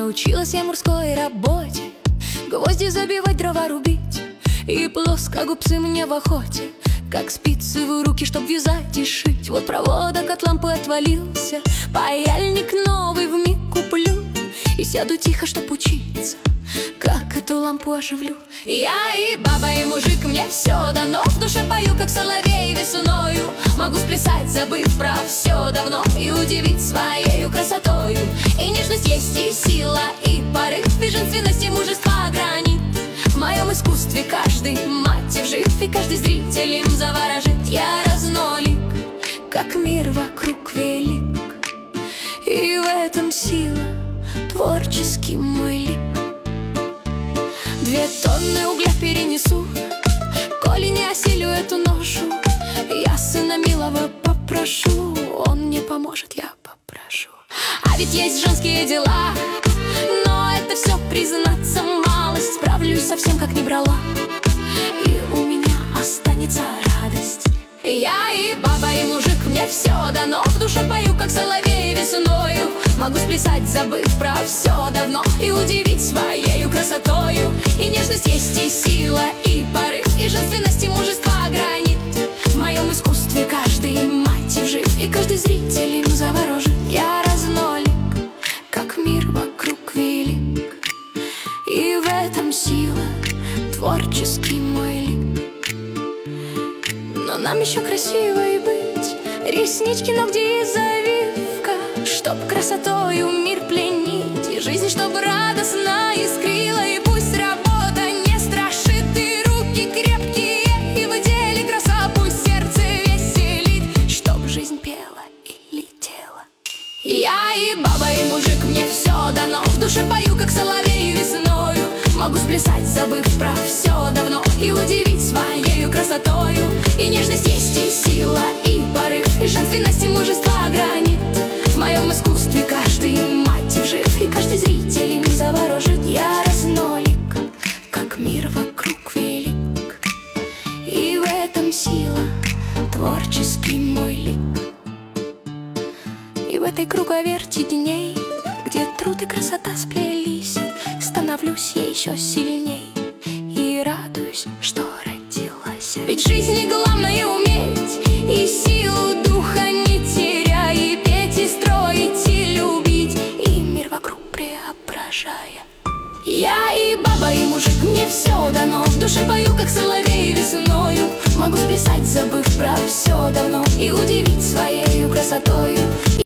научилась я мужской работе, гвозди забивать, дрова рубить, и плоскогубцы мне в охоте, как спицы в руки, чтоб вязать и шить. Вот проводок от лампы отвалился, паяльник новый вмиг куплю и сяду тихо, чтоб учиться, как эту лампу оживлю. Я и баба, и мужик, мне все дано, в душе пою, как соловей весною. Могу сплясать, забыв про все давно, и удивить своею красотою. И нежность есть, и сила, и порыв, и женственность, и мужество гранит. В моем искусстве каждый мотив жив, и каждый зритель им заворожит. Я разнолик, как мир вокруг велик, и в этом сила, творческий мой лик. 2 тонны угля перенесу, коли не осилю эту ношу. Я сына милого попрошу, он мне поможет, я попрошу. А ведь есть женские дела, но это все, признаться, малость. Справлюсь совсем, как не брала, и у меня останется радость. Я и баба, и мужик, мне все дано, в душе пою, как соловей весною. Могу сплясать, забыв про все давно, и удивить своею красотою. И нежность есть, и сила, и порыв, и женственность, и мужество гранит. В моем искусстве каждый мотив жив, и каждый зритель им заворожен. Я разнолик, как мир вокруг велик, и в этом сила, творческий мой лик. Но нам еще красиво и быть, реснички, ногти и завивка, чтоб красотою мир пленить, и жизнь, чтоб радостно искрила. И пусть работа не страшит, и руки крепкие, и в деле краса пусть сердце веселит, чтоб жизнь пела и летела. Я и баба, и мужик, мне все дано, в душе пою, как соловей весною. Могу сплясать, забыв про все давно, и удивить своею красотою. И нежность есть, и сила, и порыв, и женственность, и мужество гранит. В моем искусстве каждый мотив жив, и каждый зритель им заворожит. Я разнолик, как мир вокруг велик, и в этом сила, творческий мой лик. И в этой круговерти дней, где труд и красота сплелись, становлюсь я еще сильней и радуюсь, что родилась. Ведь в жизни главное уметь, и силу духа не теряя, и петь, и строить, и любить, и мир вокруг преображая. Я и баба, и мужик, мне все дано, в душе пою, как соловей весною. Могу сплясать, забыв про все давно, и удивить своею красотою.